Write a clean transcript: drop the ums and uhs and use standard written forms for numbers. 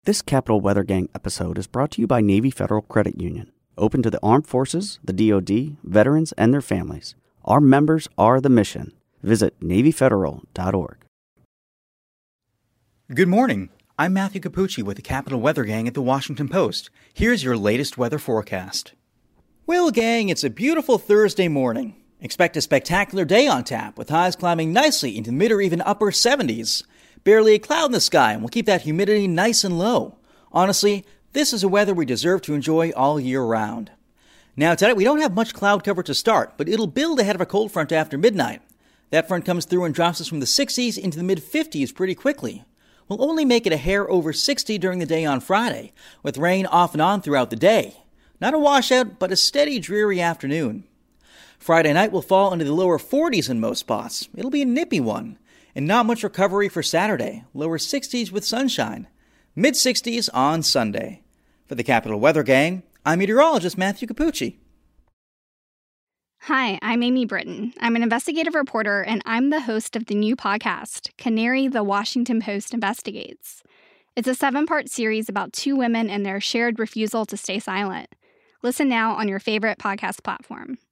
This Capitol Weather Gang episode is brought to you by Navy Federal Credit Union, open to the armed forces, the DoD, veterans, and their families. Our members are the mission. Visit NavyFederal.org. Good morning. I'm Matthew Capucci with the Capitol Weather Gang at the Washington Post. Here's your latest weather forecast. Well, gang, it's a beautiful Thursday morning. Expect a spectacular day on tap, with highs climbing nicely into the mid or even upper 70s. Barely a cloud in the sky, and we'll keep that humidity nice and low. Honestly, this is a weather we deserve to enjoy all year round. Now, tonight we don't have much cloud cover to start, but it'll build ahead of a cold front after midnight. That front comes through and drops us from the 60s into the mid-50s pretty quickly. We'll only make it a hair over 60 during the day on Friday, with rain off and on throughout the day. Not a washout, but a steady, dreary afternoon. Friday night will fall into the lower 40s in most spots. It'll be a nippy one. And not much recovery for Saturday, lower 60s with sunshine. Mid-60s on Sunday. For the Capitol Weather Gang, I'm meteorologist Matthew Capucci. Hi, I'm Amy Britton. I'm an investigative reporter, and I'm the host of the new podcast, Canary, the Washington Post Investigates. It's a 7-part series about two women and their shared refusal to stay silent. Listen now on your favorite podcast platform.